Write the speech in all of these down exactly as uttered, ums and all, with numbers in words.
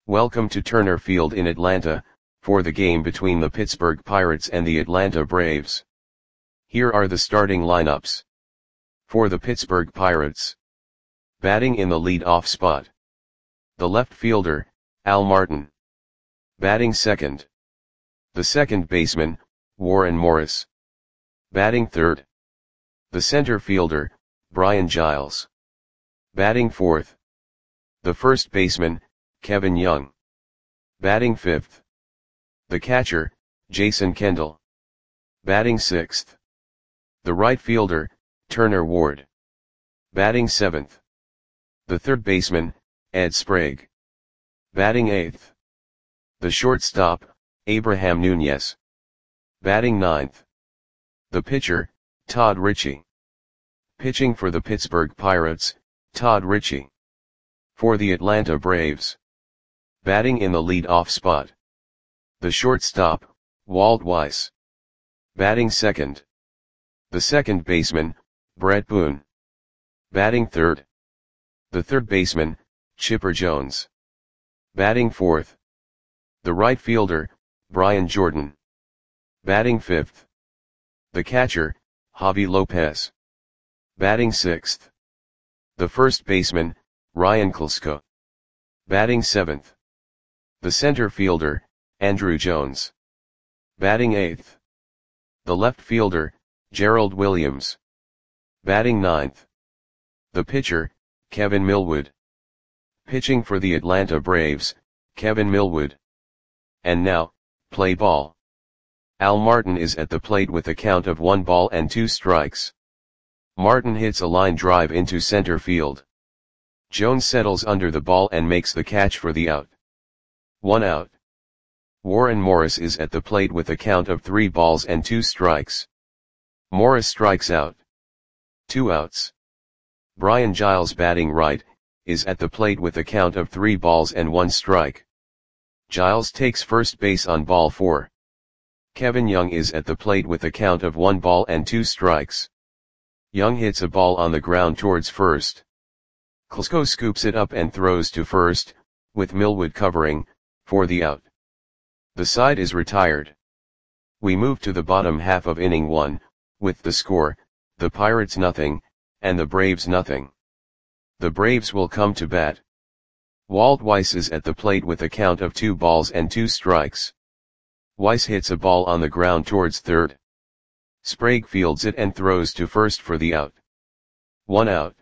Welcome to Turner Field in Atlanta, for the game between the Pittsburgh Pirates and the Atlanta Braves. Here are the starting lineups. For the Pittsburgh Pirates. Batting in the lead-off spot. The left fielder, Al Martin. Batting second. The second baseman, Warren Morris. Batting third. The center fielder, Brian Giles. Batting fourth. The first baseman, Kevin Young. Batting fifth. The catcher, Jason Kendall. Batting sixth. The right fielder, Turner Ward. Batting seventh. The third baseman, Ed Sprague. Batting eighth. The shortstop, Abraham Nunez. Batting ninth. The pitcher, Todd Ritchie. Pitching for the Pittsburgh Pirates, Todd Ritchie. For the Atlanta Braves. Batting in the lead-off spot. The shortstop, Walt Weiss. Batting second. The second baseman, Brett Boone. Batting third. The third baseman, Chipper Jones. Batting fourth. The right fielder, Brian Jordan. Batting fifth. The catcher, Javi Lopez. Batting sixth. The first baseman, Ryan Klesko. Batting seventh. The center fielder, Andruw Jones. Batting eighth. The left fielder, Gerald Williams. Batting ninth. The pitcher, Kevin Millwood. Pitching for the Atlanta Braves, Kevin Millwood. And now, play ball. Al Martin is at the plate with a count of one ball and two strikes. Martin hits a line drive into center field. Jones settles under the ball and makes the catch for the out. One out. Warren Morris is at the plate with a count of three balls and two strikes. Morris strikes out. Two outs. Brian Giles, batting right, is at the plate with a count of three balls and one strike. Giles takes first base on ball four. Kevin Young is at the plate with a count of one ball and two strikes. Young hits a ball on the ground towards first. Klesko scoops it up and throws to first, with Millwood covering, for the out. The side is retired. We move to the bottom half of inning one, with the score, the Pirates nothing, and the Braves nothing. The Braves will come to bat. Walt Weiss is at the plate with a count of two balls and two strikes. Weiss hits a ball on the ground towards third. Sprague fields it and throws to first for the out. One out.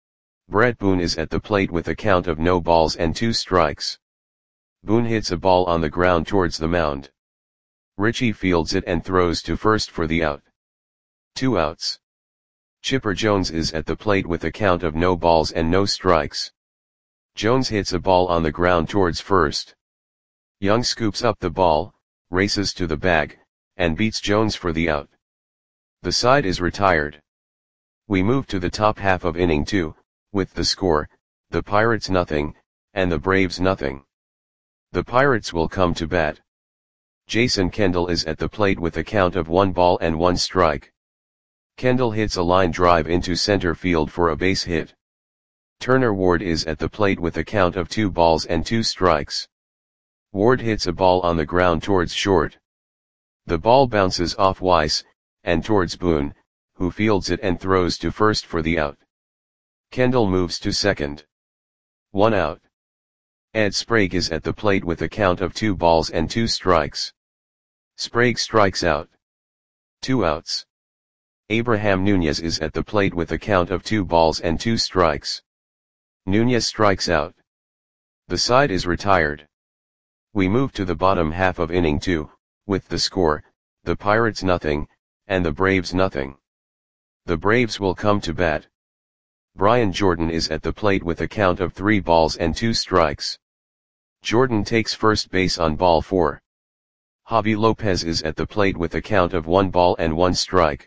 Brett Boone is at the plate with a count of no balls and two strikes. Boone hits a ball on the ground towards the mound. Ritchie fields it and throws to first for the out. Two outs. Chipper Jones is at the plate with a count of no balls and no strikes. Jones hits a ball on the ground towards first. Young scoops up the ball, races to the bag, and beats Jones for the out. The side is retired. We move to the top half of inning two, with the score, the Pirates nothing, and the Braves nothing. The Pirates will come to bat. Jason Kendall is at the plate with a count of one ball and one strike. Kendall hits a line drive into center field for a base hit. Turner Ward is at the plate with a count of two balls and two strikes. Ward hits a ball on the ground towards short. The ball bounces off Weiss, and towards Boone, who fields it and throws to first for the out. Kendall moves to second. One out. Ed Sprague is at the plate with a count of two balls and two strikes. Sprague strikes out. Two outs. Abraham Nunez is at the plate with a count of two balls and two strikes. Nunez strikes out. The side is retired. We move to the bottom half of inning two, with the score, the Pirates nothing, and the Braves nothing. The Braves will come to bat. Brian Jordan is at the plate with a count of three balls and two strikes. Jordan takes first base on ball four. Javi Lopez is at the plate with a count of one ball and one strike.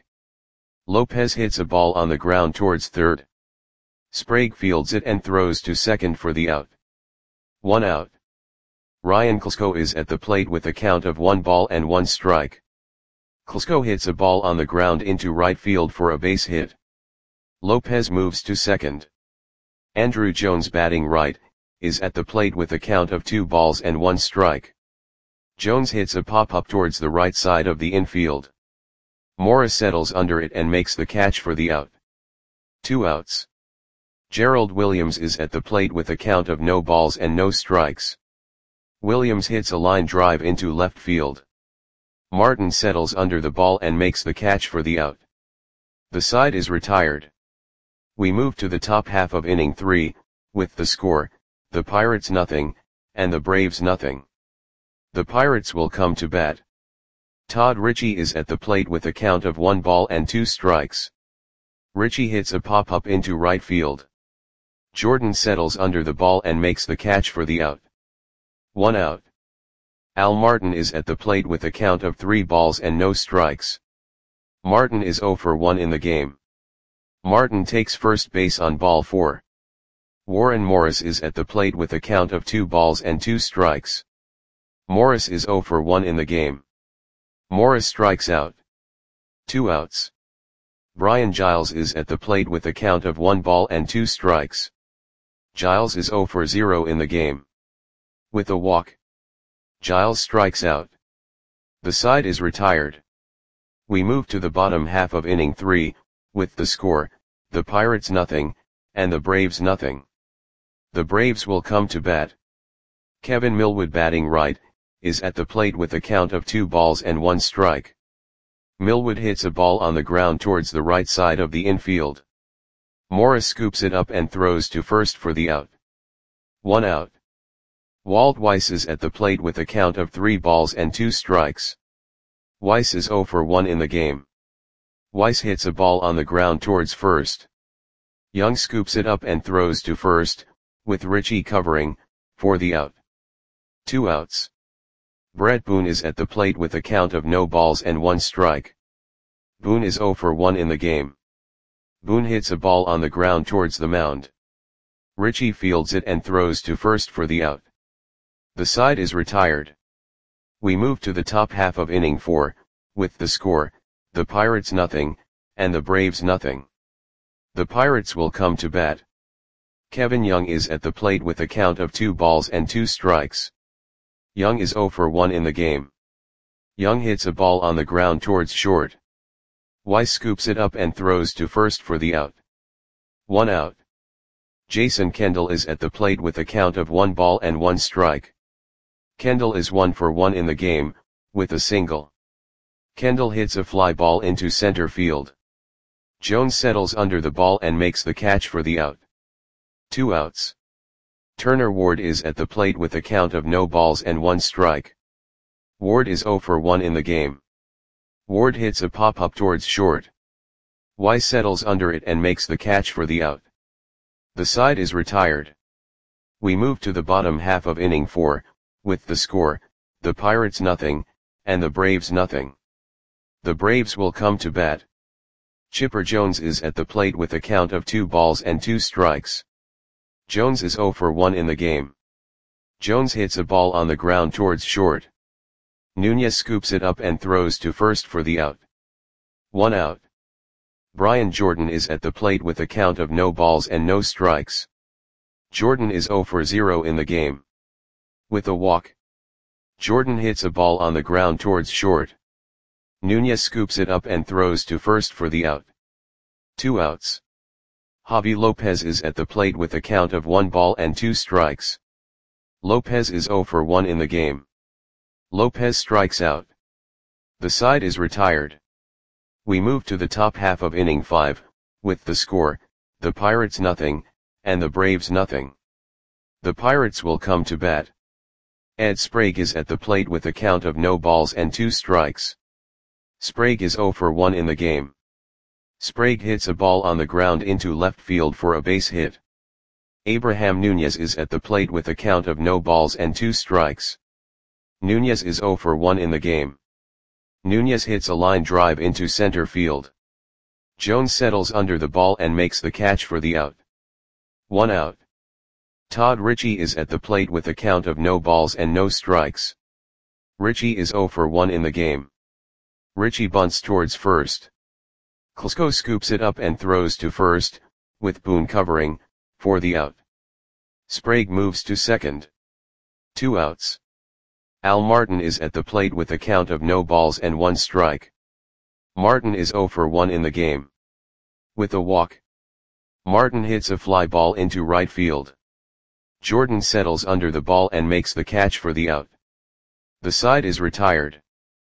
Lopez hits a ball on the ground towards third. Sprague fields it and throws to second for the out. One out. Ryan Klesko is at the plate with a count of one ball and one strike. Klesko hits a ball on the ground into right field for a base hit. Lopez moves to second. Andruw Jones, batting right, is at the plate with a count of two balls and one strike. Jones hits a pop-up towards the right side of the infield. Morris settles under it and makes the catch for the out. Two outs. Gerald Williams is at the plate with a count of no balls and no strikes. Williams hits a line drive into left field. Martin settles under the ball and makes the catch for the out. The side is retired. We move to the top half of inning three, with the score, the Pirates nothing, and the Braves nothing. The Pirates will come to bat. Todd Ritchie is at the plate with a count of one ball and two strikes. Ritchie hits a pop-up into right field. Jordan settles under the ball and makes the catch for the out. One out. Al Martin is at the plate with a count of three balls and no strikes. Martin is oh for one in the game. Martin takes first base on ball four. Warren Morris is at the plate with a count of two balls and two strikes. Morris is oh for one in the game. Morris strikes out. Two outs. Brian Giles is at the plate with a count of one ball and two strikes. Giles is oh for zero in the game. With a walk, Giles strikes out. The side is retired. We move to the bottom half of inning three, with the score, the Pirates nothing, and the Braves nothing. The Braves will come to bat. Kevin Millwood, batting right, is at the plate with a count of two balls and one strike. Millwood hits a ball on the ground towards the right side of the infield. Morris scoops it up and throws to first for the out. One out. Walt Weiss is at the plate with a count of three balls and two strikes. Weiss is oh for one in the game. Weiss hits a ball on the ground towards first. Young scoops it up and throws to first, with Ritchie covering, for the out. Two outs. Brett Boone is at the plate with a count of no balls and one strike. Boone is oh for one in the game. Boone hits a ball on the ground towards the mound. Ritchie fields it and throws to first for the out. The side is retired. We move to the top half of inning four, with the score, the Pirates nothing, and the Braves nothing. The Pirates will come to bat. Kevin Young is at the plate with a count of two balls and two strikes. Young is oh for one in the game. Young hits a ball on the ground towards short. Weiss scoops it up and throws to first for the out. One out. Jason Kendall is at the plate with a count of one ball and one strike. Kendall is one for one in the game, with a single. Kendall hits a fly ball into center field. Jones settles under the ball and makes the catch for the out. Two outs. Turner Ward is at the plate with a count of no balls and one strike. Ward is oh for one in the game. Ward hits a pop-up towards short. Weiss settles under it and makes the catch for the out. The side is retired. We move to the bottom half of inning four, with the score, the Pirates nothing, and the Braves nothing. The Braves will come to bat. Chipper Jones is at the plate with a count of two balls and two strikes. Jones is oh for one in the game. Jones hits a ball on the ground towards short. Nunez scoops it up and throws to first for the out. One out. Brian Jordan is at the plate with a count of no balls and no strikes. Jordan is oh for zero in the game. With a walk, Jordan hits a ball on the ground towards short. Nunez scoops it up and throws to first for the out. Two outs. Javi Lopez is at the plate with a count of one ball and two strikes. Lopez is oh for one in the game. Lopez strikes out. The side is retired. We move to the top half of inning five, with the score, the Pirates nothing, and the Braves nothing. The Pirates will come to bat. Ed Sprague is at the plate with a count of no balls and two strikes. Sprague is oh for one in the game. Sprague hits a ball on the ground into left field for a base hit. Abraham Nunez is at the plate with a count of no balls and two strikes. Nunez is oh for one in the game. Nunez hits a line drive into center field. Jones settles under the ball and makes the catch for the out. One out. Todd Ritchie is at the plate with a count of no balls and no strikes. Ritchie is oh for one in the game. Ritchie bunts towards first. Klesko scoops it up and throws to first, with Boone covering, for the out. Sprague moves to second. Two outs. Al Martin is at the plate with a count of no balls and one strike. Martin is oh for one in the game. With a walk, Martin hits a fly ball into right field. Jordan settles under the ball and makes the catch for the out. The side is retired.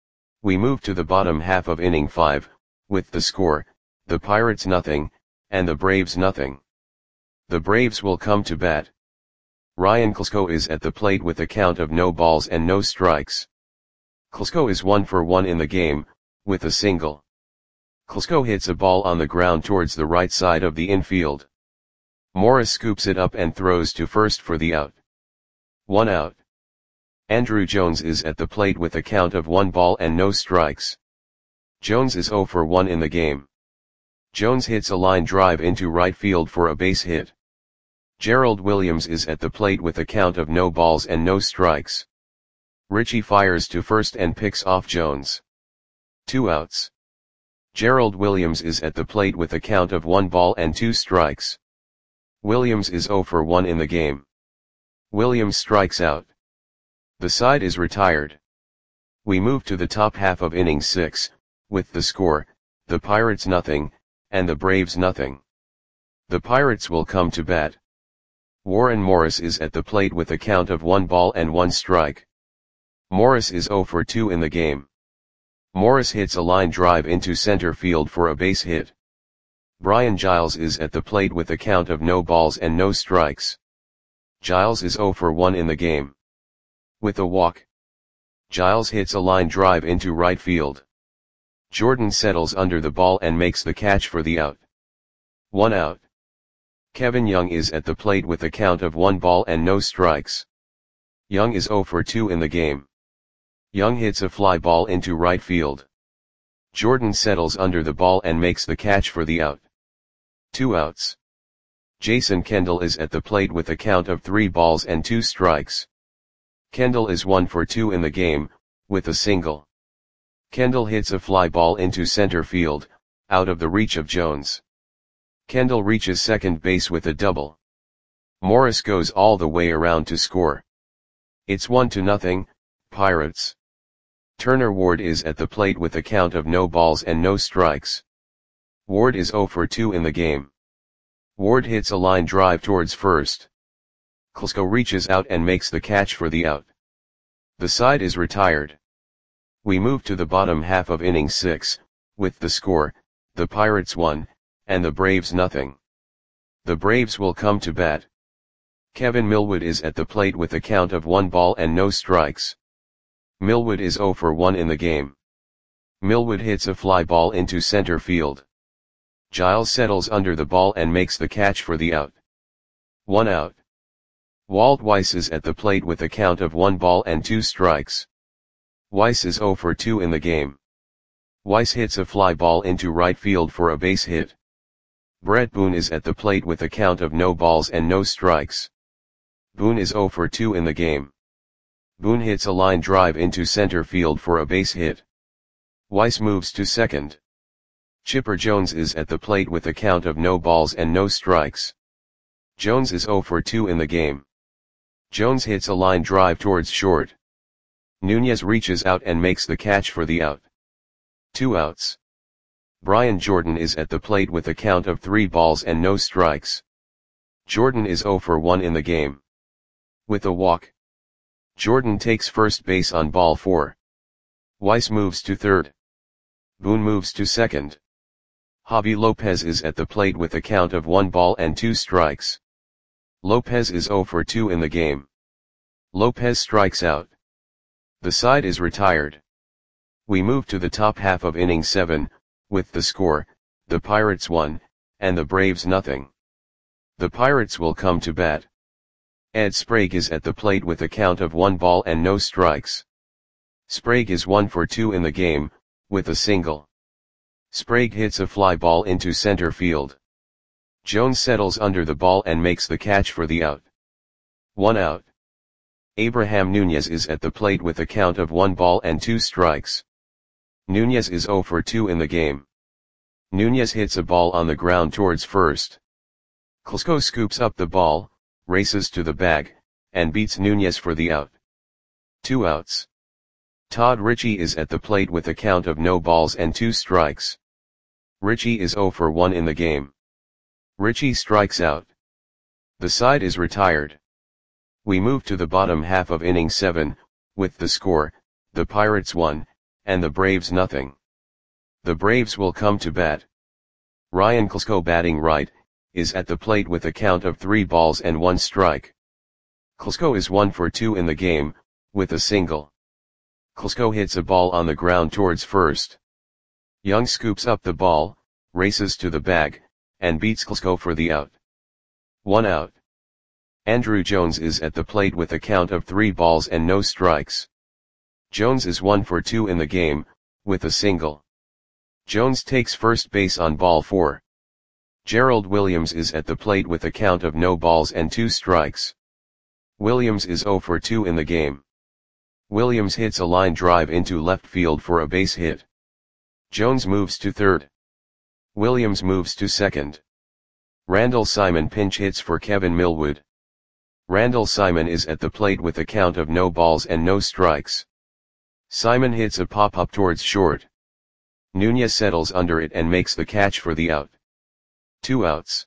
We move to the bottom half of inning five, with the score, the Pirates nothing, and the Braves nothing. The Braves will come to bat. Ryan Klesko is at the plate with a count of no balls and no strikes. Klesko is one for one in the game, with a single. Klesko hits a ball on the ground towards the right side of the infield. Morris scoops it up and throws to first for the out. One out. Andruw Jones is at the plate with a count of one ball and no strikes. Jones is oh for one in the game. Jones hits a line drive into right field for a base hit. Gerald Williams is at the plate with a count of no balls and no strikes. Richie fires to first and picks off Jones. Two outs. Gerald Williams is at the plate with a count of one ball and two strikes. Williams is oh for one in the game. Williams strikes out. The side is retired. We move to the top half of inning six, with the score, the Pirates nothing, and the Braves nothing. The Pirates will come to bat. Warren Morris is at the plate with a count of one ball and one strike. Morris is oh for two in the game. Morris hits a line drive into center field for a base hit. Brian Giles is at the plate with a count of no balls and no strikes. Giles is oh for one in the game. With a walk, Giles hits a line drive into right field. Jordan settles under the ball and makes the catch for the out. One out. Kevin Young is at the plate with a count of one ball and no strikes. Young is oh for two in the game. Young hits a fly ball into right field. Jordan settles under the ball and makes the catch for the out. Two outs. Jason Kendall is at the plate with a count of three balls and two strikes. Kendall is one for two in the game, with a single. Kendall hits a fly ball into center field, out of the reach of Jones. Kendall reaches second base with a double. Morris goes all the way around to score. It's one to nothing, Pirates. Turner Ward is at the plate with a count of no balls and no strikes. Ward is oh for two in the game. Ward hits a line drive towards first. Klesko reaches out and makes the catch for the out. The side is retired. We move to the bottom half of inning six, with the score, the Pirates one, and the Braves nothing. The Braves will come to bat. Kevin Millwood is at the plate with a count of one ball and no strikes. Millwood is oh for one in the game. Millwood hits a fly ball into center field. Giles settles under the ball and makes the catch for the out. One out. Walt Weiss is at the plate with a count of one ball and two strikes. Weiss is oh for two in the game. Weiss hits a fly ball into right field for a base hit. Brett Boone is at the plate with a count of no balls and no strikes. Boone is oh for two in the game. Boone hits a line drive into center field for a base hit. Weiss moves to second. Chipper Jones is at the plate with a count of no balls and no strikes. Jones is oh for two in the game. Jones hits a line drive towards short. Nunez reaches out and makes the catch for the out. Two outs. Brian Jordan is at the plate with a count of three balls and no strikes. Jordan is oh for one in the game. With a walk, Jordan takes first base on ball four. Weiss moves to third. Boone moves to second. Javi Lopez is at the plate with a count of one ball and two strikes. Lopez is oh for two in the game. Lopez strikes out. The side is retired. We move to the top half of inning seven, with the score, the Pirates one, and the Braves nothing. The Pirates will come to bat. Ed Sprague is at the plate with a count of one ball and no strikes. Sprague is one for two in the game, with a single. Sprague hits a fly ball into center field. Jones settles under the ball and makes the catch for the out. One out. Abraham Nunez is at the plate with a count of one ball and two strikes. Nunez is oh for two in the game. Nunez hits a ball on the ground towards first. Klesko scoops up the ball, races to the bag, and beats Nunez for the out. Two outs. Todd Ritchie is at the plate with a count of no balls and two strikes. Ritchie is oh for one in the game. Ritchie strikes out. The side is retired. We move to the bottom half of inning seven, with the score, the Pirates one, and the Braves nothing. The Braves will come to bat. Ryan Klesko, batting right, is at the plate with a count of three balls and one strike. Klesko is one for two in the game, with a single. Klesko hits a ball on the ground towards first. Young scoops up the ball, races to the bag, and beats Klesko for the out. One out. Andruw Jones is at the plate with a count of three balls and no strikes. Jones is one for two in the game, with a single. Jones takes first base on ball four. Gerald Williams is at the plate with a count of no balls and two strikes. Williams is oh for two in the game. Williams hits a line drive into left field for a base hit. Jones moves to third. Williams moves to second. Randall Simon pinch hits for Kevin Millwood. Randall Simon is at the plate with a count of no balls and no strikes. Simon hits a pop-up towards short. Nunez settles under it and makes the catch for the out. Two outs.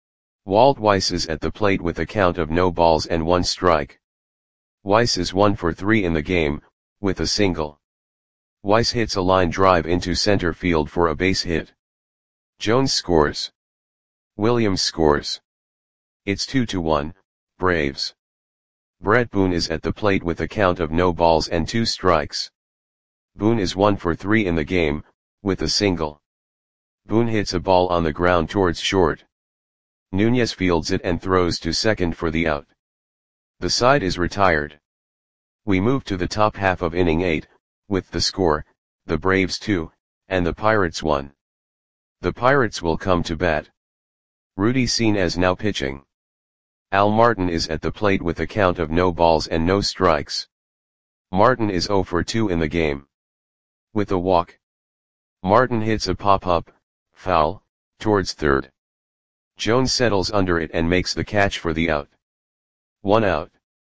Walt Weiss is at the plate with a count of no balls and one strike. Weiss is one for three in the game, with a single. Weiss hits a line drive into center field for a base hit. Jones scores. Williams scores. It's two to one, Braves. Brett Boone is at the plate with a count of no balls and two strikes. Boone is one for three in the game, with a single. Boone hits a ball on the ground towards short. Nunez fields it and throws to second for the out. The side is retired. We move to the top half of inning eight, with the score, the Braves two, and the Pirates one. The Pirates will come to bat. Rudy Senes now pitching. Al Martin is at the plate with a count of no balls and no strikes. Martin is oh for two in the game. With a walk. Martin hits a pop-up, foul, towards third. Jones settles under it and makes the catch for the out. One out.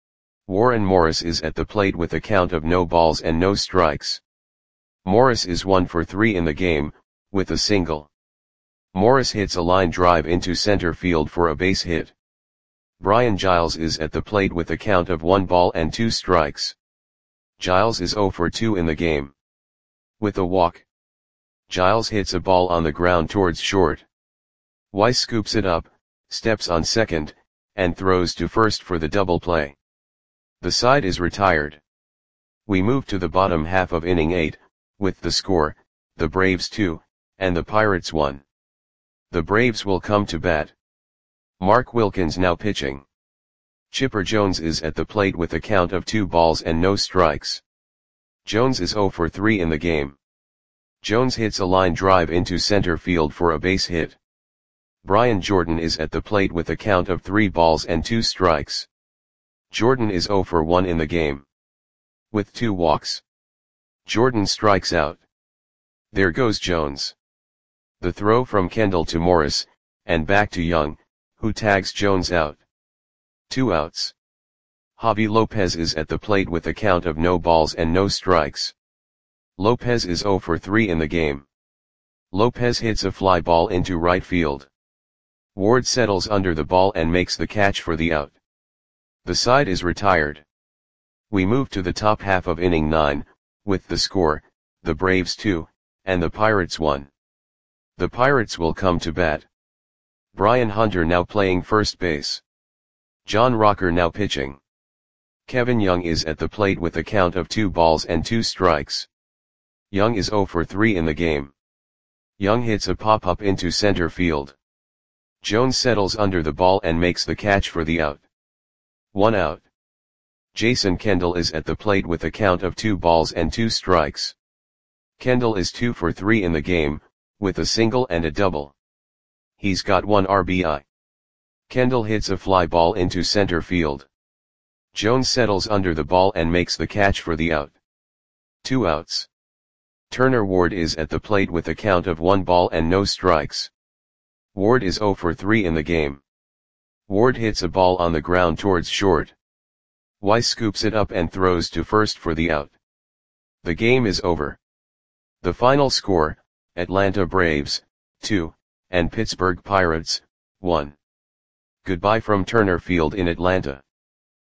Warren Morris is at the plate with a count of no balls and no strikes. Morris is one for three in the game, with a single. Morris hits a line drive into center field for a base hit. Brian Giles is at the plate with a count of one ball and two strikes. Giles is oh for two in the game. With a walk. Giles hits a ball on the ground towards short. Weiss scoops it up, steps on second, and throws to first for the double play. The side is retired. We move to the bottom half of inning eight, with the score, the Braves two, and the Pirates one. The Braves will come to bat. Mark Wilkins now pitching. Chipper Jones is at the plate with a count of two balls and no strikes. Jones is oh for three in the game. Jones hits a line drive into center field for a base hit. Brian Jordan is at the plate with a count of three balls and two strikes. Jordan is oh for one in the game. With two walks. Jordan strikes out. There goes Jones. The throw from Kendall to Morris, and back to Young, who tags Jones out. Two outs. Javi Lopez is at the plate with a count of no balls and no strikes. Lopez is oh for three in the game. Lopez hits a fly ball into right field. Ward settles under the ball and makes the catch for the out. The side is retired. We move to the top half of inning nine, with the score, the Braves two, and the Pirates one. The Pirates will come to bat. Brian Hunter now playing first base. John Rocker now pitching. Kevin Young is at the plate with a count of two balls and two strikes. Young is oh for three in the game. Young hits a pop-up into center field. Jones settles under the ball and makes the catch for the out. One out. Jason Kendall is at the plate with a count of two balls and two strikes. Kendall is two for three in the game, with a single and a double. He's got one R B I. Kendall hits a fly ball into center field. Jones settles under the ball and makes the catch for the out. Two outs. Turner Ward is at the plate with a count of one ball and no strikes. Ward is oh for three in the game. Ward hits a ball on the ground towards short. Weiss scoops it up and throws to first for the out. The game is over. The final score, Atlanta Braves, two, and Pittsburgh Pirates, one. Goodbye from Turner Field in Atlanta.